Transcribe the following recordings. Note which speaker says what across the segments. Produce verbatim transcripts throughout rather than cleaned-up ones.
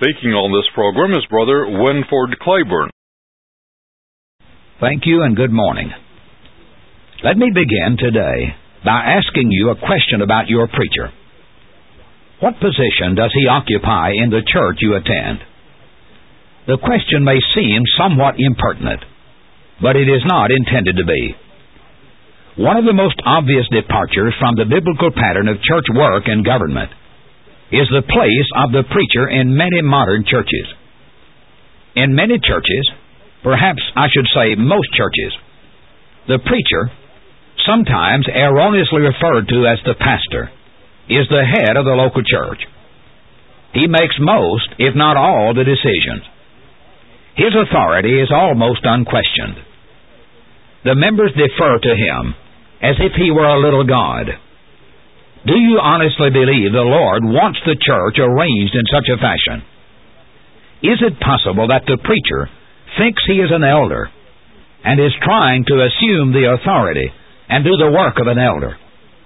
Speaker 1: Speaking on this program is Brother Winford Claiborne.
Speaker 2: Thank you and good morning. Let me begin today by asking you a question about your preacher. What position does he occupy in the church you attend? The question may seem somewhat impertinent, but it is not intended to be. One of the most obvious departures from the biblical pattern of church work and government is the place of the preacher in many modern churches. In many churches, perhaps I should say most churches, the preacher, sometimes erroneously referred to as the pastor, is the head of the local church. He makes most, if not all, the decisions. His authority is almost unquestioned. The members defer to him as if he were a little god. Do you honestly believe the Lord wants the church arranged in such a fashion? Is it possible that the preacher thinks he is an elder and is trying to assume the authority and do the work of an elder?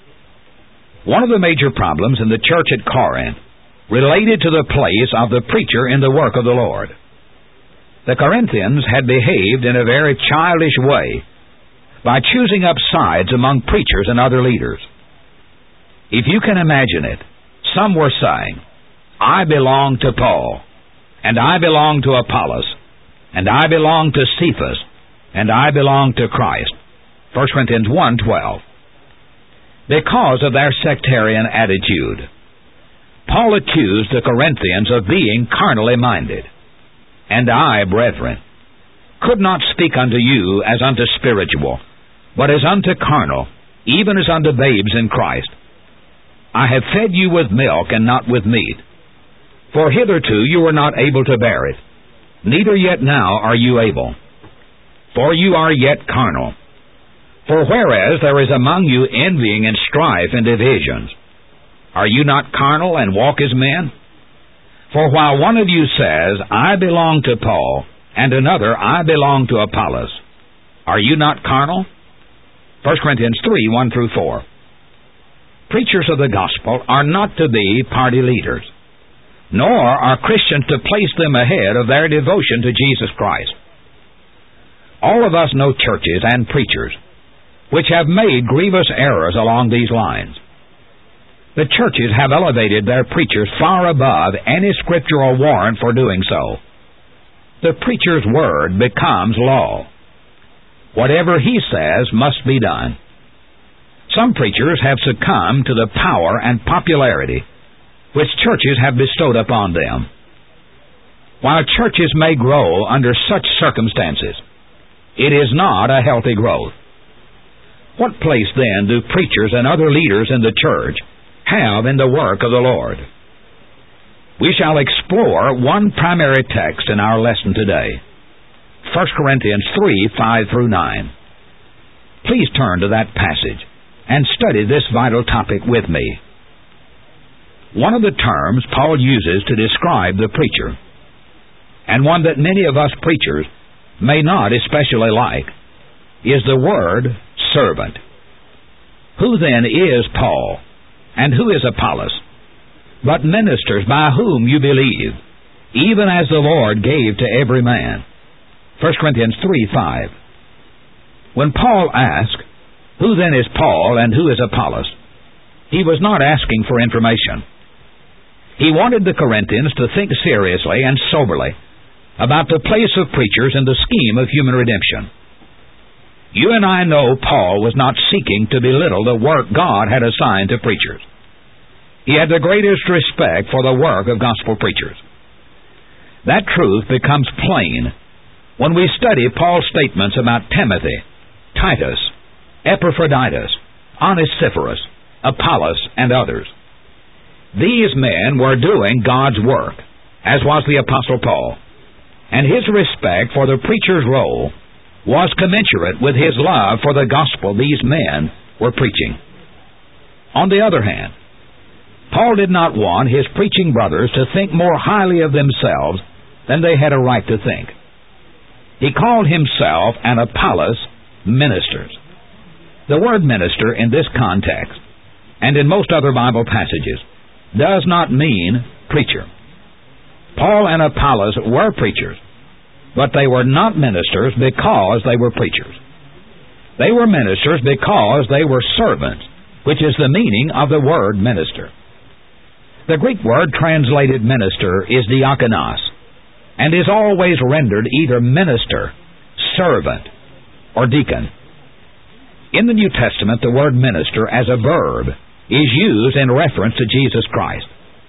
Speaker 2: One of the major problems in the church at Corinth related to the place of the preacher in the work of the Lord. The Corinthians had behaved in a very childish way by choosing up sides among preachers and other leaders. If you can imagine it, some were saying, I belong to Paul, and I belong to Apollos, and I belong to Cephas, and I belong to Christ. First Corinthians one twelve. Because of their sectarian attitude, Paul accused the Corinthians of being carnally minded. And I, brethren, could not speak unto you as unto spiritual, but as unto carnal, even as unto babes in Christ. I have fed you with milk and not with meat. For hitherto you were not able to bear it, neither yet now are you able. For you are yet carnal. For whereas there is among you envying and strife and divisions, are you not carnal and walk as men? For while one of you says, I belong to Paul, and another, I belong to Apollos, are you not carnal? First Corinthians three, one through four. Preachers of the gospel are not to be party leaders, nor are Christians to place them ahead of their devotion to Jesus Christ. All of us know churches and preachers which have made grievous errors along these lines. The churches have elevated their preachers far above any scriptural warrant for doing so. The preacher's word becomes law. Whatever he says must be done. Some preachers have succumbed to the power and popularity which churches have bestowed upon them. While churches may grow under such circumstances, it is not a healthy growth. What place then do preachers and other leaders in the church have in the work of the Lord? We shall explore one primary text in our lesson today, First Corinthians three, five through nine. Please turn to that passage and study this vital topic with me. One of the terms Paul uses to describe the preacher, and one that many of us preachers may not especially like, is the word servant. Who then is Paul, and who is Apollos, but ministers by whom you believe, even as the Lord gave to every man? First Corinthians three, five. When Paul asked, who then is Paul and who is Apollos, he was not asking for information. He wanted the Corinthians to think seriously and soberly about the place of preachers in the scheme of human redemption. You and I know Paul was not seeking to belittle the work God had assigned to preachers. He had the greatest respect for the work of gospel preachers. That truth becomes plain when we study Paul's statements about Timothy, Titus, Epaphroditus, Onesiphorus, Apollos, and others. These men were doing God's work, as was the Apostle Paul, and his respect for the preacher's role was commensurate with his love for the gospel these men were preaching. On the other hand, Paul did not want his preaching brothers to think more highly of themselves than they had a right to think. He called himself and Apollos ministers. The word minister in this context, and in most other Bible passages, does not mean preacher. Paul and Apollos were preachers, but they were not ministers because they were preachers. They were ministers because they were servants, which is the meaning of the word minister. The Greek word translated minister is diakonos, and is always rendered either minister, servant, or deacon. In the New Testament, the word minister as a verb is used in reference to Jesus Christ.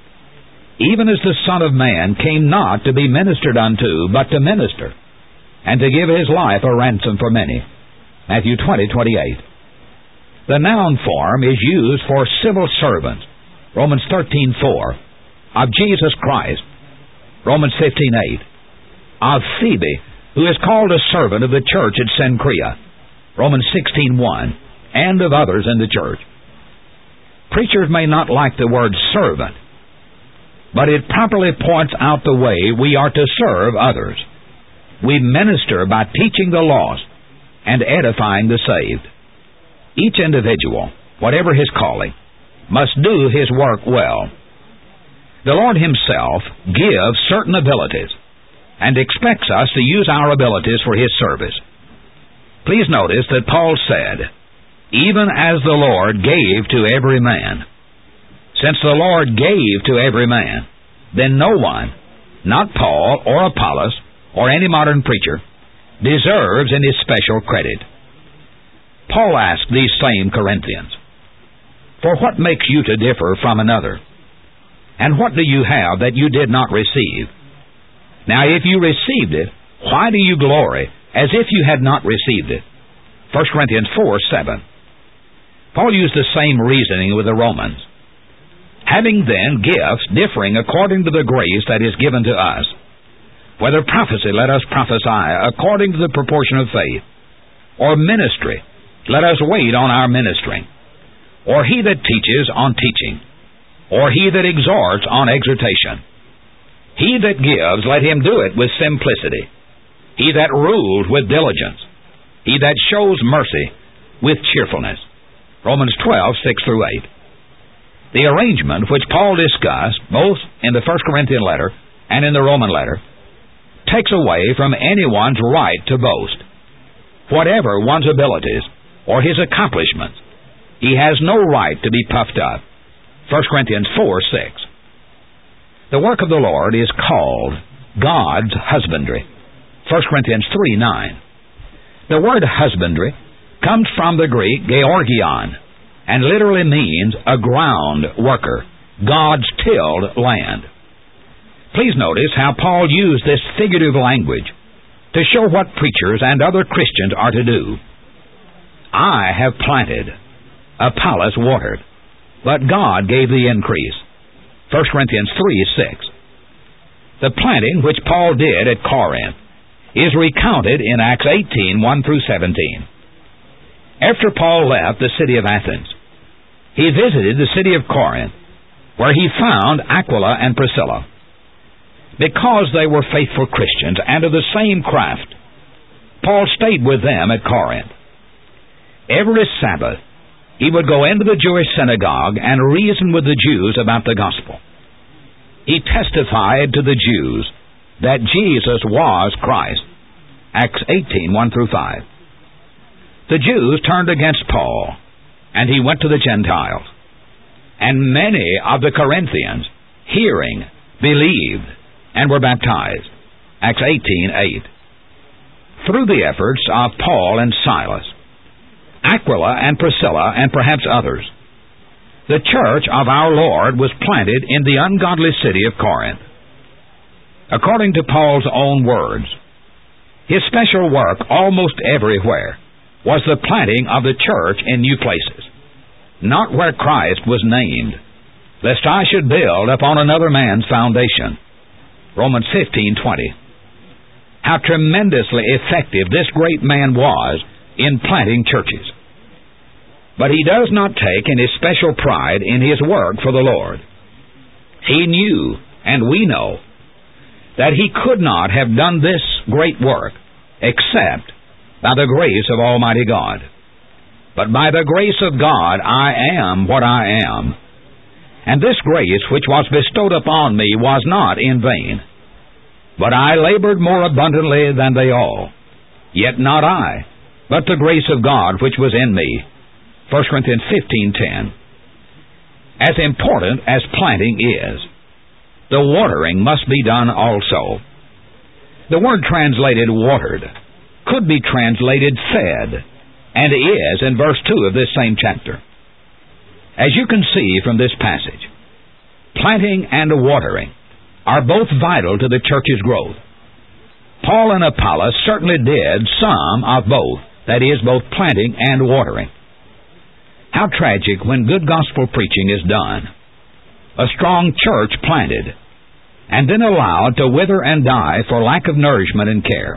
Speaker 2: Even as the Son of Man came not to be ministered unto, but to minister, and to give his life a ransom for many. Matthew twenty twenty-eight. The noun form is used for civil servants, Romans thirteen four, of Jesus Christ, Romans fifteen eight, of Phoebe, who is called a servant of the church at Cenchrea, Romans sixteen one, and of others in the church. Preachers may not like the word servant, but it properly points out the way we are to serve others. We minister by teaching the lost and edifying the saved. Each individual, whatever his calling, must do his work well. The Lord himself gives certain abilities and expects us to use our abilities for his service. Please notice that Paul said, even as the Lord gave to every man. Since the Lord gave to every man, then no one, not Paul or Apollos or any modern preacher, deserves any special credit. Paul asked these same Corinthians, for what makes you to differ from another? And what do you have that you did not receive? Now if you received it, why do you glory as if you had not received it? First Corinthians four seven. Paul used the same reasoning with the Romans. Having then gifts differing according to the grace that is given to us, whether prophecy, let us prophesy according to the proportion of faith, or ministry, let us wait on our ministering, or he that teaches on teaching, or he that exhorts on exhortation. He that gives, let him do it with simplicity. He that rules with diligence. He that shows mercy with cheerfulness. Romans twelve six through eight. The arrangement which Paul discussed, both in the First Corinthian letter and in the Roman letter, takes away from anyone's right to boast. Whatever one's abilities or his accomplishments, he has no right to be puffed up. First Corinthians four six. The work of the Lord is called God's husbandry. First Corinthians three nine. The word husbandry comes from the Greek georgion, and literally means a ground worker, God's tilled land. Please notice how Paul used this figurative language to show what preachers and other Christians are to do. I have planted, Apollos watered, but God gave the increase. First Corinthians three six. The planting which Paul did at Corinth is recounted in Acts eighteen one through seventeen. After Paul left the city of Athens, he visited the city of Corinth, where he found Aquila and Priscilla. Because they were faithful Christians and of the same craft, Paul stayed with them at Corinth. Every Sabbath, he would go into the Jewish synagogue and reason with the Jews about the gospel. He testified to the Jews that Jesus was Christ. Acts eighteen one through five. The Jews turned against Paul, and he went to the Gentiles. And many of the Corinthians, hearing, believed, and were baptized. Acts eighteen eight. Through the efforts of Paul and Silas, Aquila and Priscilla, and perhaps others, the church of our Lord was planted in the ungodly city of Corinth. According to Paul's own words, his special work almost everywhere was the planting of the church in new places, not where Christ was named, lest I should build upon another man's foundation. Romans fifteen twenty. How tremendously effective this great man was in planting churches. But he does not take any special pride in his work for the Lord. He knew, and we know, that he could not have done this great work except by the grace of Almighty God. But by the grace of God I am what I am. And this grace which was bestowed upon me was not in vain. But I labored more abundantly than they all. Yet not I, but the grace of God which was in me. First Corinthians fifteen ten. As important as planting is, the watering must be done also. The word translated watered could be translated fed, and is in verse two of this same chapter. As you can see from this passage, planting and watering are both vital to the church's growth. Paul and Apollos certainly did some of both, that is, both planting and watering. How tragic when good gospel preaching is done, a strong church planted, and then allowed to wither and die for lack of nourishment and care.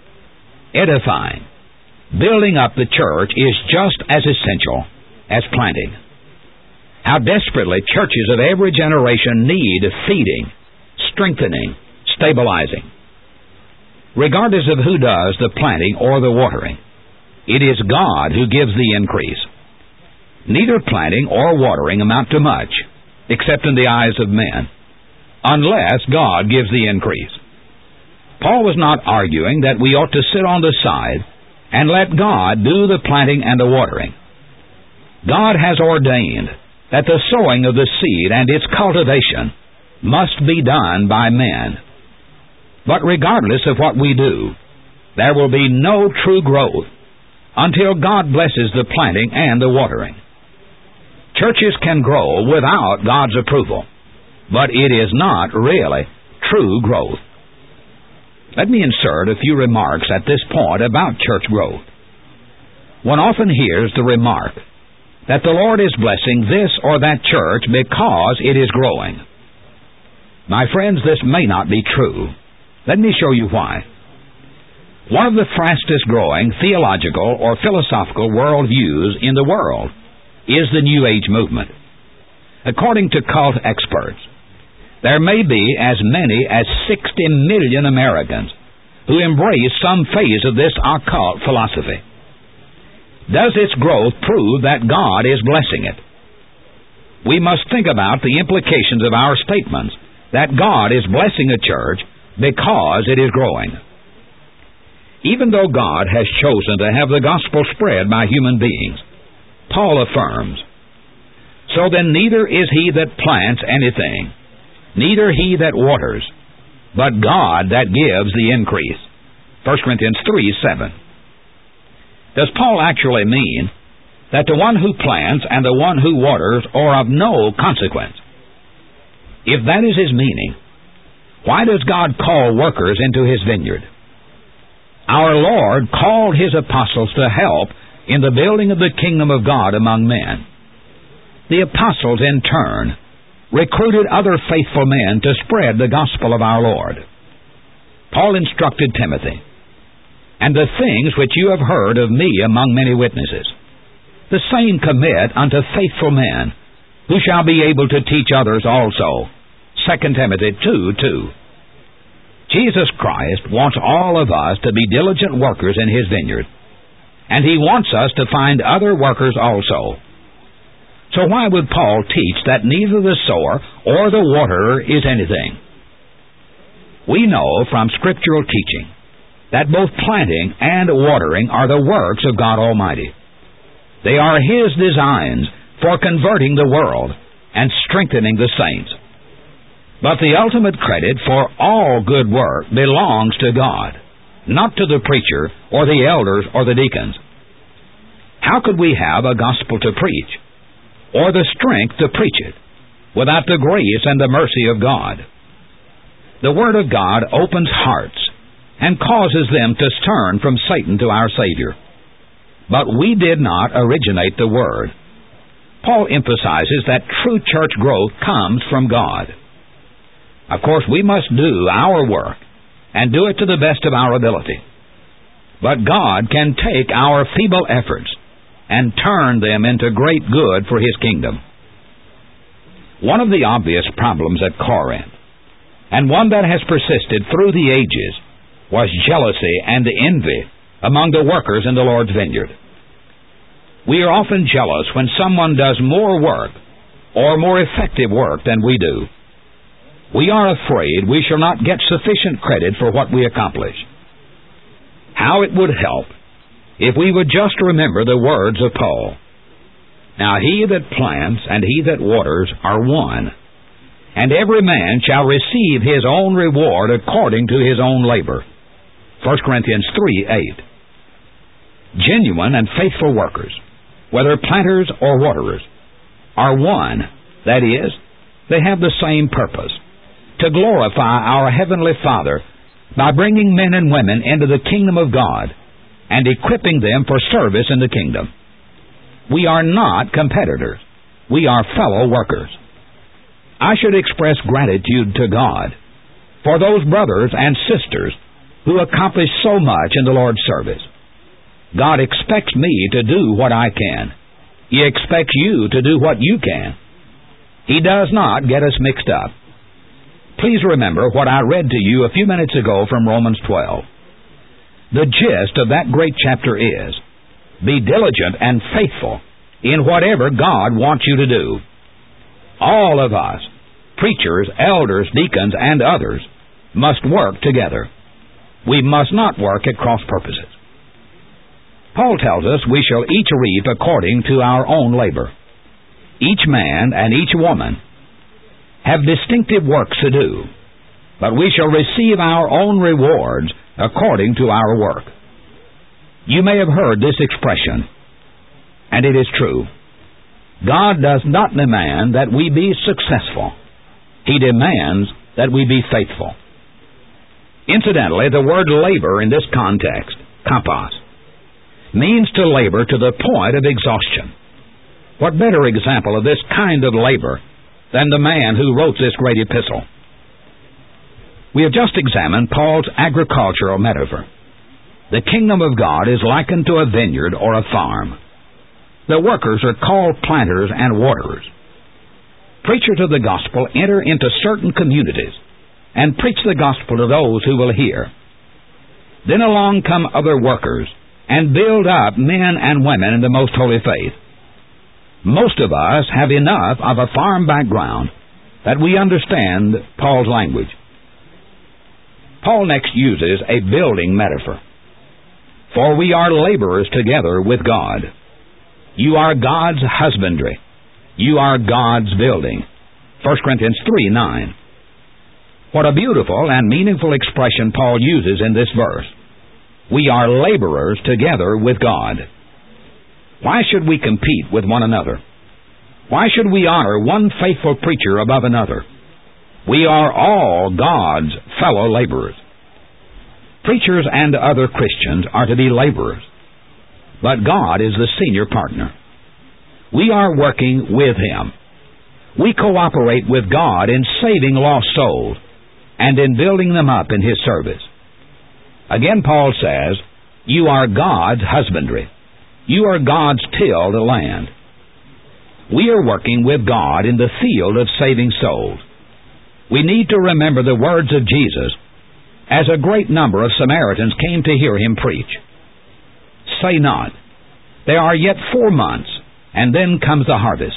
Speaker 2: Edifying, building up the church is just as essential as planting. How desperately churches of every generation need feeding, strengthening, stabilizing. Regardless of who does the planting or the watering, it is God who gives the increase. Neither planting or watering amount to much, except in the eyes of men, unless God gives the increase. Paul was not arguing that we ought to sit on the side and let God do the planting and the watering. God has ordained that the sowing of the seed and its cultivation must be done by men. But regardless of what we do, there will be no true growth until God blesses the planting and the watering. Churches can grow without God's approval, but it is not really true growth. Let me insert a few remarks at this point about church growth. One often hears the remark that the Lord is blessing this or that church because it is growing. My friends, this may not be true. Let me show you why. One of the fastest growing theological or philosophical worldviews in the world is the New Age movement. According to cult experts, there may be as many as sixty million Americans who embrace some phase of this occult philosophy. Does its growth prove that God is blessing it? We must think about the implications of our statements that God is blessing a church because it is growing. Even though God has chosen to have the gospel spread by human beings, Paul affirms, "So then neither is he that plants anything, neither he that waters, but God that gives the increase." First Corinthians three seven. Does Paul actually mean that the one who plants and the one who waters are of no consequence? If that is his meaning, why does God call workers into his vineyard? Our Lord called his apostles to help in the building of the kingdom of God among men. The apostles, in turn, recruited other faithful men to spread the gospel of our Lord. Paul instructed Timothy, "And the things which you have heard of me among many witnesses, the same commit unto faithful men, who shall be able to teach others also." Second Timothy two two. Jesus Christ wants all of us to be diligent workers in his vineyard, and he wants us to find other workers also. So why would Paul teach that neither the sower or the waterer is anything? We know from scriptural teaching that both planting and watering are the works of God Almighty. They are his designs for converting the world and strengthening the saints. But the ultimate credit for all good work belongs to God, not to the preacher or the elders or the deacons. How could we have a gospel to preach, or the strength to preach it, without the grace and the mercy of God? The Word of God opens hearts and causes them to turn from Satan to our Savior. But we did not originate the Word. Paul emphasizes that true church growth comes from God. Of course, we must do our work and do it to the best of our ability. But God can take our feeble efforts and turn them into great good for his kingdom. One of the obvious problems at Corinth, and one that has persisted through the ages, was jealousy and envy among the workers in the Lord's vineyard. We are often jealous when someone does more work or more effective work than we do. we are afraid we shall not get sufficient credit for what we accomplish. How it would help if we would just remember the words of Paul. Now he that plants and he that waters are one, and every man shall receive his own reward according to his own labor. First Corinthians three eight. Genuine and faithful workers, whether planters or waterers, are one. That is, they have the same purpose, to glorify our Heavenly Father by bringing men and women into the kingdom of God and equipping them for service in the kingdom. We are not competitors. We are fellow workers. I should express gratitude to God for those brothers and sisters who accomplish so much in the Lord's service. God expects me to do what I can. He expects you to do what you can. He does not get us mixed up. Please remember what I read to you a few minutes ago from Romans twelve. The gist of that great chapter is, be diligent and faithful in whatever God wants you to do. All of us, preachers, elders, deacons, and others, must work together. We must not work at cross purposes. Paul tells us we shall each reap according to our own labor. Each man and each woman have distinctive works to do, but we shall receive our own rewards according to our work. You may have heard this expression, and it is true. God does not demand that we be successful. He demands that we be faithful. Incidentally, the word labor in this context, kapos, means to labor to the point of exhaustion. What better example of this kind of labor than the man who wrote this great epistle? We have just examined Paul's agricultural metaphor. The kingdom of God is likened to a vineyard or a farm. The workers are called planters and waterers. Preachers of the gospel enter into certain communities and preach the gospel to those who will hear. Then along come other workers and build up men and women in the most holy faith. Most of us have enough of a farm background that we understand Paul's language. Paul next uses a building metaphor. For we are laborers together with God. You are God's husbandry. You are God's building. First Corinthians three nine. What a beautiful and meaningful expression Paul uses in this verse. We are laborers together with God. Why should we compete with one another? Why should we honor one faithful preacher above another? We are all God's fellow laborers. Preachers and other Christians are to be laborers, but God is the senior partner. We are working with Him. We cooperate with God in saving lost souls and in building them up in His service. Again, Paul says, you are God's husbandry. You are God's tilled land. We are working with God in the field of saving souls. We need to remember the words of Jesus as a great number of Samaritans came to hear Him preach. Say not, there are yet four months, and then comes the harvest.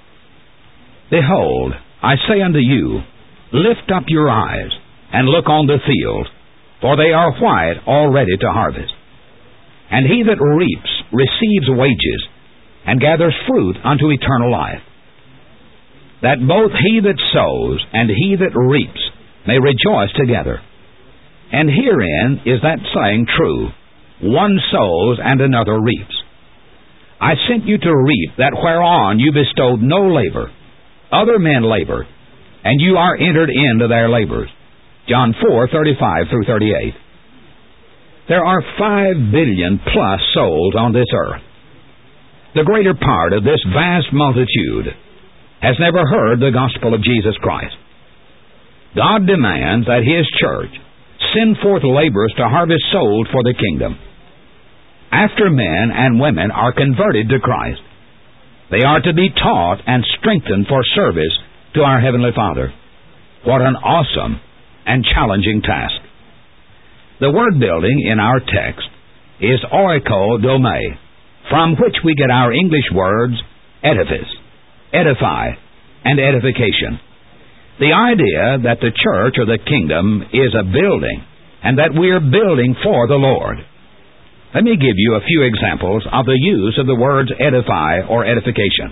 Speaker 2: Behold, I say unto you, lift up your eyes, and look on the fields, for they are white already to harvest. And he that reaps receives wages, and gathers fruit unto eternal life, that both he that sows and he that reaps may rejoice together. And herein is that saying true, one sows and another reaps. I sent you to reap that whereon you bestowed no labor. Other men labored, and you are entered into their labors. John four thirty-five through thirty-eight. There are five billion plus souls on this earth. The greater part of this vast multitude has never heard the gospel of Jesus Christ. God demands that His church send forth laborers to harvest souls for the kingdom. After men and women are converted to Christ, they are to be taught and strengthened for service to our Heavenly Father. What an awesome and challenging task. The word building in our text is oikodomai, from which we get our English words edifice, edify, and edification. The idea that the church or the kingdom is a building, and that we're building for the Lord. Let me give you a few examples of the use of the words edify or edification.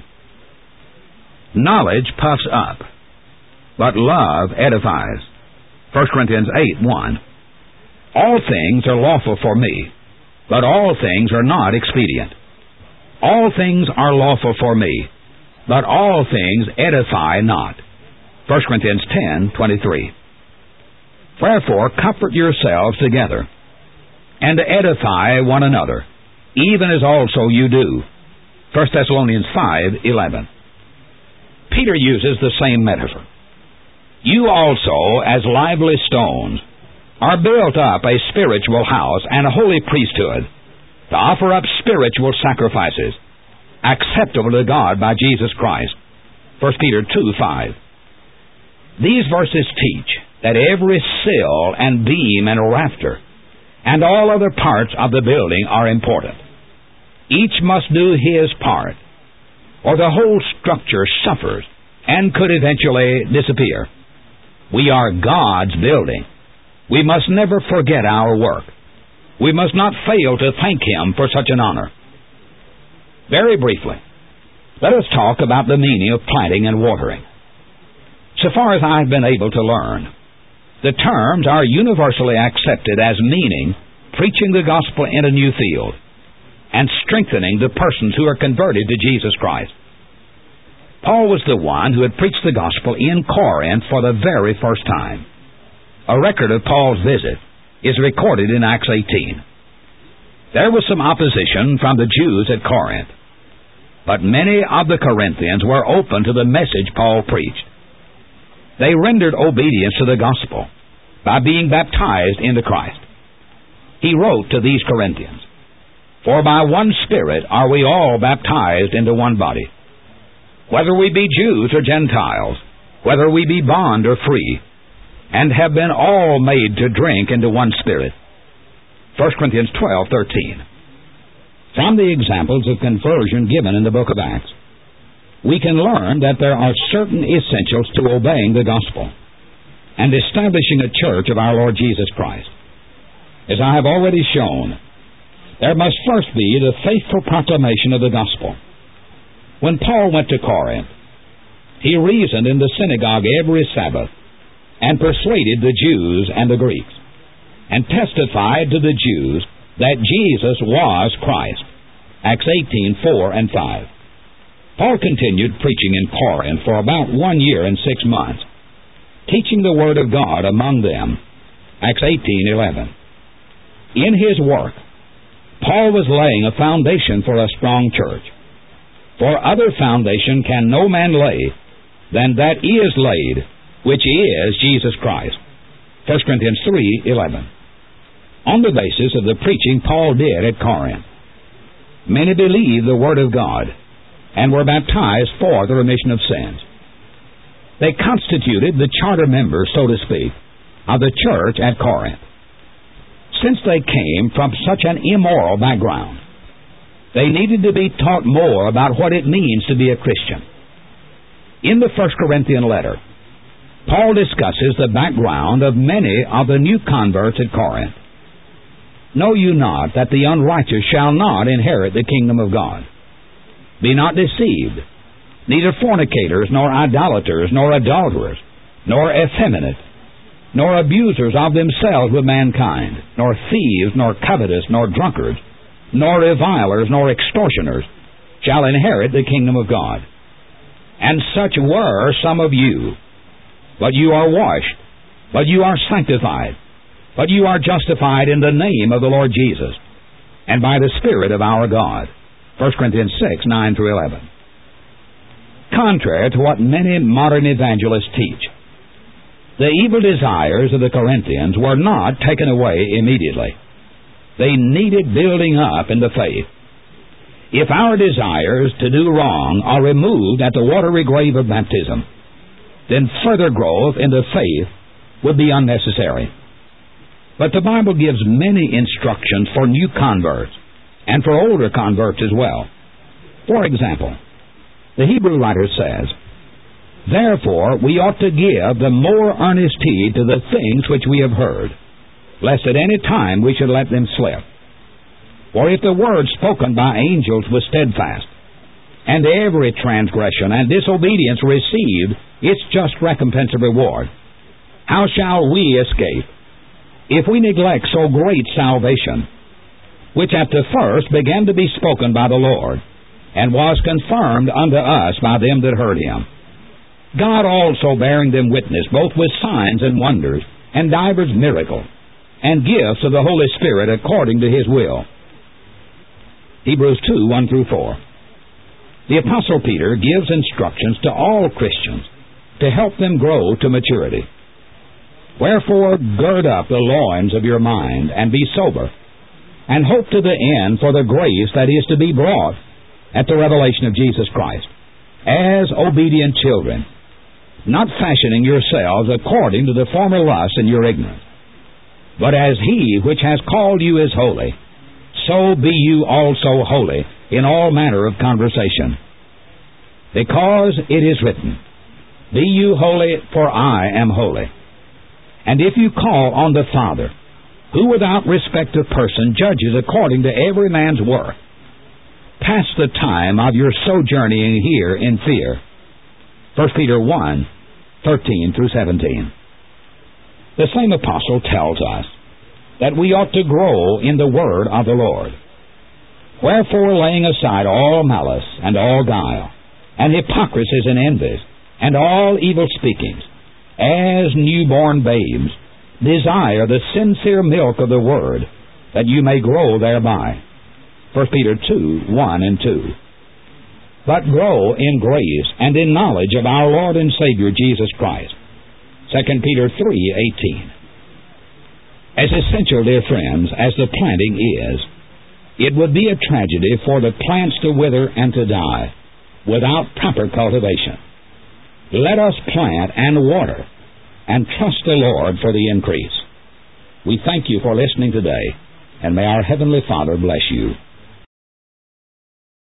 Speaker 2: Knowledge puffs up, but love edifies. First Corinthians eight one. All things are lawful for me, but all things are not expedient. All things are lawful for me, but all things edify not. First Corinthians ten twenty-three. Wherefore comfort yourselves together, and edify one another, even as also you do. First Thessalonians five eleven. Peter uses the same metaphor. You also, as lively stones, are built up a spiritual house and a holy priesthood, to offer up spiritual sacrifices, acceptable to God by Jesus Christ. First Peter two five. These verses teach that every sill and beam and rafter and all other parts of the building are important. Each must do his part, or the whole structure suffers and could eventually disappear. We are God's building. We must never forget our work. We must not fail to thank Him for such an honor. Very briefly, let us talk about the meaning of planting and watering. So far as I've been able to learn, the terms are universally accepted as meaning preaching the gospel in a new field and strengthening the persons who are converted to Jesus Christ. Paul was the one who had preached the gospel in Corinth for the very first time. A record of Paul's visit is recorded in Acts eighteen. There was some opposition from the Jews at Corinth, but many of the Corinthians were open to the message Paul preached. They rendered obedience to the gospel by being baptized into Christ. He wrote to these Corinthians, For by one Spirit are we all baptized into one body, whether we be Jews or Gentiles, whether we be bond or free, and have been all made to drink into one Spirit. First Corinthians twelve thirteen. From the examples of conversion given in the book of Acts, we can learn that there are certain essentials to obeying the gospel and establishing a church of our Lord Jesus Christ. As I have already shown, there must first be the faithful proclamation of the gospel. When Paul went to Corinth, he reasoned in the synagogue every Sabbath and persuaded the Jews and the Greeks, and testified to the Jews that Jesus was Christ. Acts eighteen four and five. Paul continued preaching in Corinth for about one year and six months, teaching the Word of God among them. Acts eighteen eleven. In his work, Paul was laying a foundation for a strong church. For other foundation can no man lay than that is laid, which is Jesus Christ. First Corinthians three eleven. On the basis of the preaching Paul did at Corinth, many believed the Word of God and were baptized for the remission of sins. They constituted the charter members, so to speak, of the church at Corinth. Since they came from such an immoral background, they needed to be taught more about what it means to be a Christian. In the First Corinthian letter, Paul discusses the background of many of the new converts at Corinth. Know you not that the unrighteous shall not inherit the kingdom of God? Be not deceived. Neither fornicators, nor idolaters, nor adulterers, nor effeminate, nor abusers of themselves with mankind, nor thieves, nor covetous, nor drunkards, nor revilers, nor extortioners, shall inherit the kingdom of God. And such were some of you. But you are washed, but you are sanctified, but you are justified in the name of the Lord Jesus, and by the Spirit of our God. First Corinthians six nine through eleven. Contrary to what many modern evangelists teach, the evil desires of the Corinthians were not taken away immediately. They needed building up in the faith. If our desires to do wrong are removed at the watery grave of baptism, then further growth in the faith would be unnecessary. But the Bible gives many instructions for new converts and for older converts as well. For example, the Hebrew writer says, Therefore we ought to give the more earnest heed to the things which we have heard, lest at any time we should let them slip. For if the word spoken by angels was steadfast, and every transgression and disobedience received its just recompense of reward, how shall we escape if we neglect so great salvation, which at the first began to be spoken by the Lord, and was confirmed unto us by them that heard him? God also bearing them witness, both with signs and wonders, and divers miracles, and gifts of the Holy Spirit according to his will. Hebrews two, one through four. The Apostle Peter gives instructions to all Christians to help them grow to maturity. Wherefore, gird up the loins of your mind, and be sober, and hope to the end for the grace that is to be brought at the revelation of Jesus Christ, as obedient children, not fashioning yourselves according to the former lusts in your ignorance. But as he which has called you is holy, so be you also holy in all manner of conversation. Because it is written, Be you holy, for I am holy. And if you call on the Father, who without respect of person judges according to every man's work, pass the time of your sojourning here in fear. First Peter one, thirteen through seventeen. The same apostle tells us that we ought to grow in the word of the Lord. Wherefore, laying aside all malice and all guile, and hypocrisies and envies, and all evil speakings, as newborn babes, desire the sincere milk of the word, that you may grow thereby. First Peter two, one and two. But grow in grace and in knowledge of our Lord and Savior Jesus Christ. Second Peter three, eighteen. As essential, dear friends, as the planting is, it would be a tragedy for the plants to wither and to die without proper cultivation. Let us plant and water and trust the Lord for the increase. We thank you for listening today, and may our Heavenly Father bless you.